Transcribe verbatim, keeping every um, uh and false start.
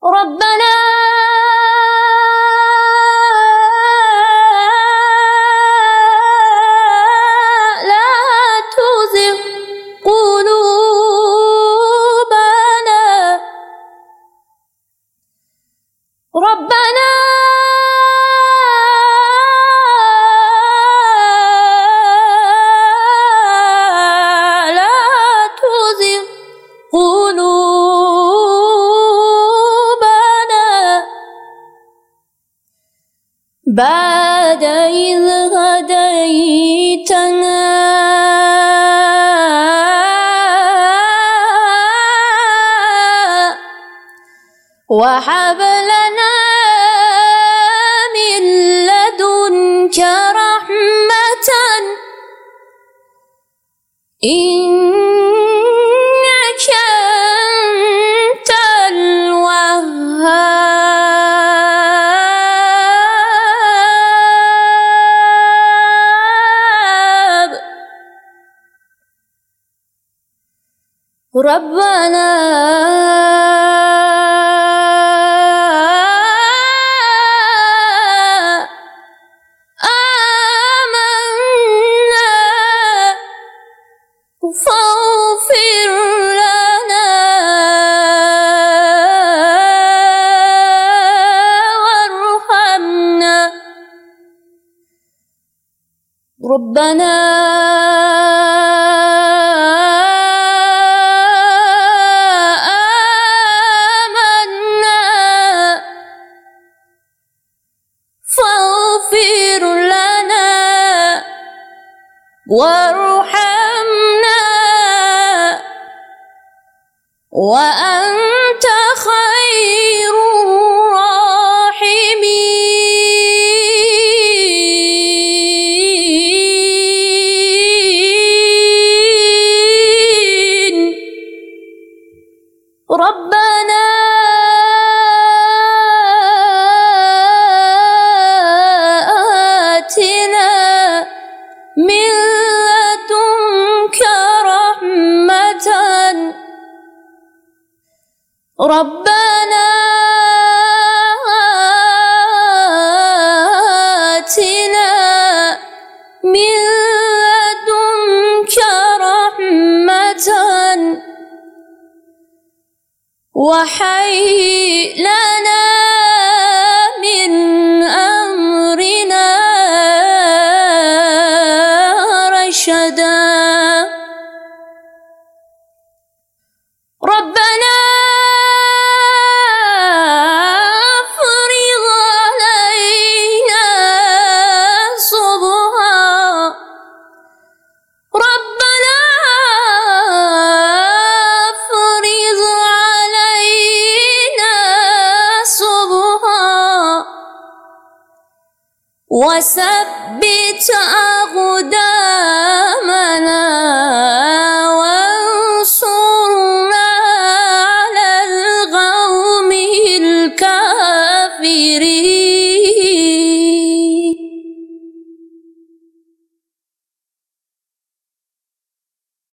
ربنا لا تزغ قلوبنا ربنا لا تزغ قلوبنا بعد إذ هديتنا وهب لنا من لدنك رحمة إنك أنت الوهاب ربنا فاغفر لنا وارحمنا ربنا آمنا فاغفر لنا وارحمنا وأنت خير الراحمين ربنا آتنا من لدنك رحمة ربنا آتنا من لدنك رحمة وهيئ لنا من أمرنا رشدا ربنا افرغ علينا صبحا ربنا افرغ علينا صبحا وثبت أقدامنا